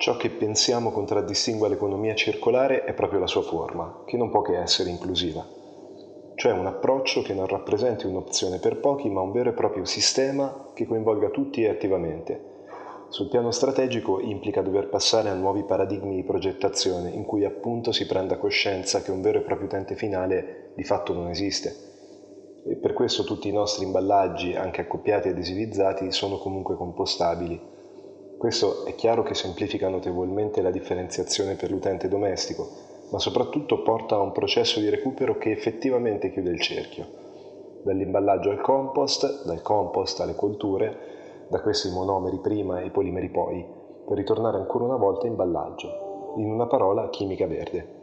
Ciò che pensiamo contraddistingue l'economia circolare è proprio la sua forma, che non può che essere inclusiva, cioè un approccio che non rappresenti un'opzione per pochi, ma un vero e proprio sistema che coinvolga tutti e attivamente. Sul piano strategico implica dover passare a nuovi paradigmi di progettazione, in cui appunto si prenda coscienza che un vero e proprio utente finale di fatto non esiste. E per questo tutti i nostri imballaggi, anche accoppiati e adesivizzati, sono comunque compostabili. Questo è chiaro che semplifica notevolmente la differenziazione per l'utente domestico, ma soprattutto porta a un processo di recupero che effettivamente chiude il cerchio. Dall'imballaggio al compost, dal compost alle colture, da questi monomeri prima e i polimeri poi, per ritornare ancora una volta a imballaggio. In una parola, chimica verde.